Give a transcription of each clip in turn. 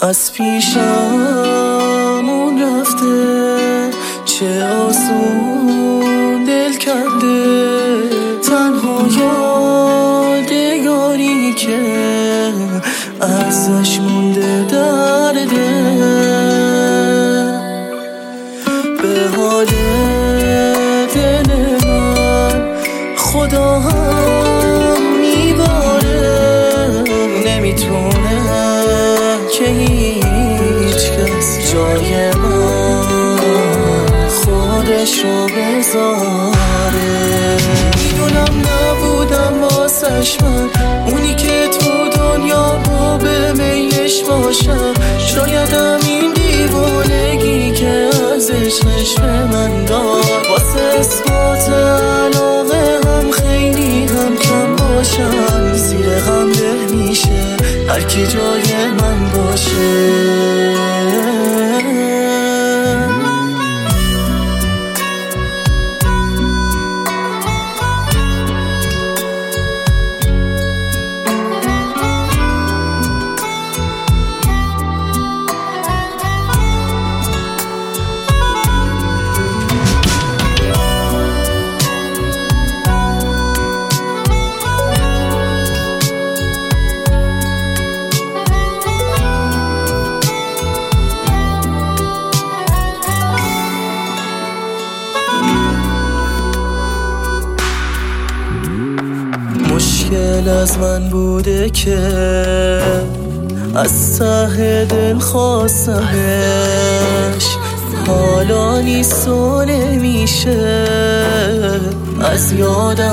از پیشمون رفته، چه آسون دل کنده، تنها یادگاری که ازش مونده در دل. به حال دل من خدا هم میباره، نمیتونه که هیچ کس جای من خودش رو بذاره. میدونم نبودم واسش من اونی که تو دنیا با به میلش باشم، شایدم این دیوانگی که ازش به من داد واسه اثبات علاقه هم خیلی هم کم باشم. زیر غم له میشه هر کی جای من باشه. مشکل از من بوده که از ته دل خواستمش، حالا نیست و نمیشه از یادم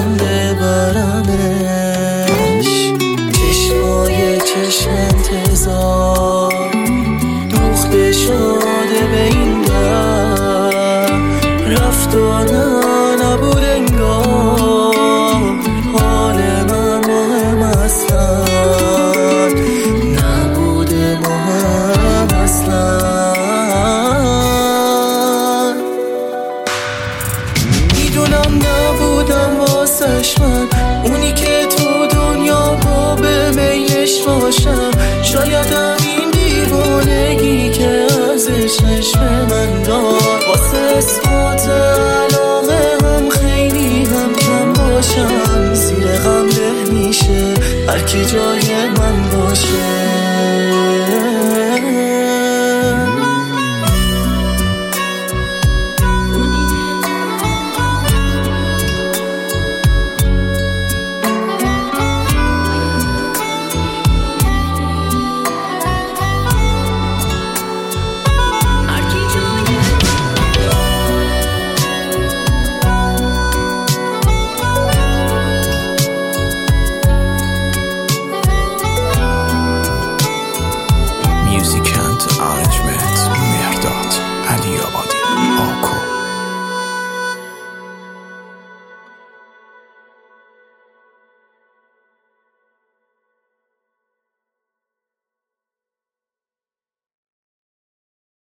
ببرمش. چشمای چشم انتظار دوخته شده به این در، رفت و نبود انگار حال من مهم اصلا، نبوده مهم اصلا. میدونم نبودم واسش من اونی که تو دنیا با به میلش باشم، شایدم این دیوانگی که ازش به من داد واسه اثبات علاقه هم خیلی هم کم باشم. زیر غم له میشه هر کی جای من باشه.